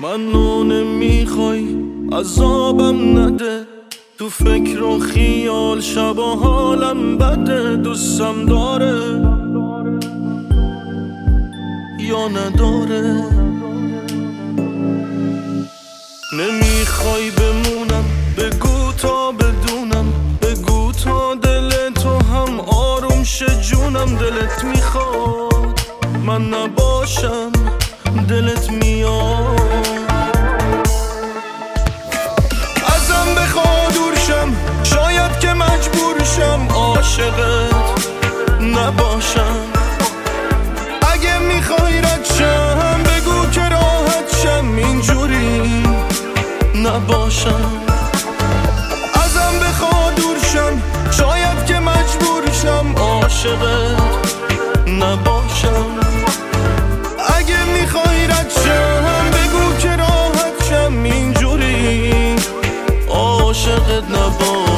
منو نمیخوای عذابم نده، تو فکر و خیال شب و حالم بده. دوستم داره یا نداره؟ نمیخوای بمونم، بگو تا بدونم، بگو تا دل تو هم آروم شه جونم. دلت میخواد من نباشم، دلت میاد ازم بخوا دور شم، شاید که مجبور شم عاشقت نباشم. اگه میخوای رد شم بگو که راحت شم، اینجوری نباشم. ازم بخوا دور شم، شاید که مجبور شم عاشقت نباشم. اگه میخوای رد شم بگو که راحت شم، اینجوری عاشقت نباشم.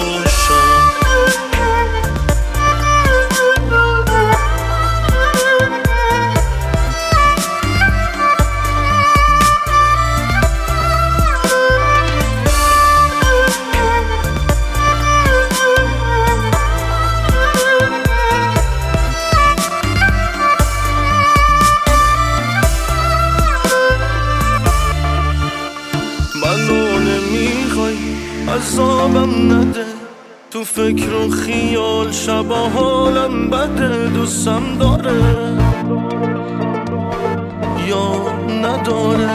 منو نمیخوای عذابم نده، تو فکر و خیال شب و حالم بده. دوستم داره یا نداره؟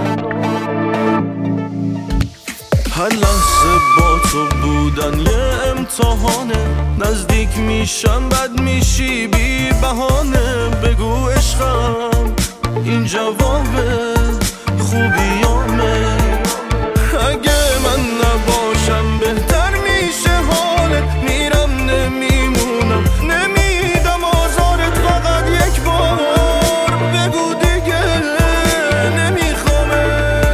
هر لحظه با تو بودن یه امتحانه، نزدیک میشم بد میشی بی بهانه. بگو عشقم این جوابه خوبیامه. اگه من نباشم بهتر میشه حالت، میرم نمیمونم، نمیدم آزارت. فقط یک بار بگو دیگه نمیخوامه.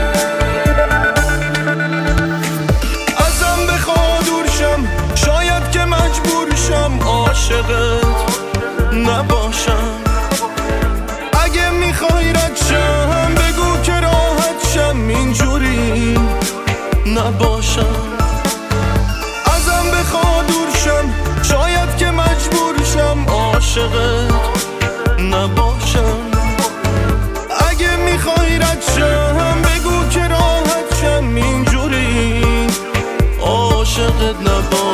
ازم بخوا دور شم، شاید که مجبور شم عاشقت نباشم. اگه میخوای رد شم بگو که راحت شم، اینجوری نباشم. ازم بخوا دور شم، شاید که مجبور شم عاشقت نباشم. اگه میخوای رد شم بگو که راحت شم، اینجوری عاشقت نباشم.